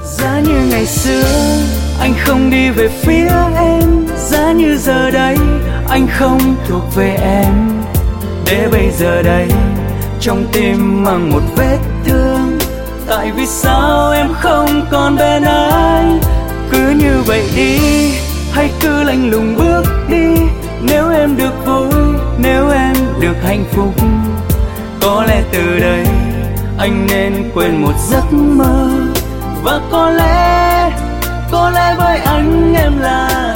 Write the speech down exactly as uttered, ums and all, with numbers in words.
Giá như ngày xưa anh không đi về phía em, giá như giờ đây anh không thuộc về em, để bây giờ đây trong tim mang một vết thương. Tại vì sao em không còn bên anh? Cứ như vậy đi, hay cứ lạnh lùng bước đi. Nếu em được vui, nếu em được hạnh phúc, có lẽ từ đây anh nên quên một giấc mơ. Và có lẽ, có lẽ với anh em là